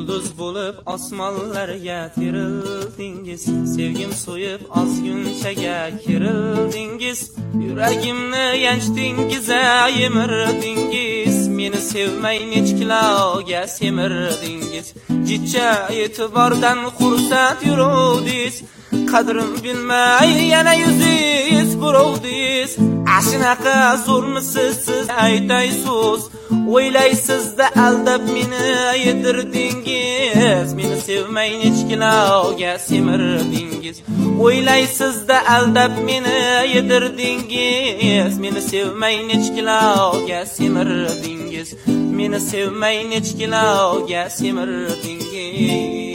yulduz bo'lib osmonlarga terildingiz. Sevgim so'yib ozgunchaga kirildingiz. Yuragimni yanchdingiz, yemirdingiz. Meni sevmay nechkilarga semirdingiz. Jicha e'tibordan xursand yuruvdingiz. Qadrim bilmay yana yuzingiz burovdingiz. Ashinaqa zo'rmisiz siz aytaysiz? O'ylaysizda aldab meni yedirdingiz. Meni sevmay nechkilarga semirdingiz. O'ylaysizda aldab meni yedirdingiz. Meni sevmay nechkilarga semirdingiz. Meni sevmay nechkilarga semirdingiz.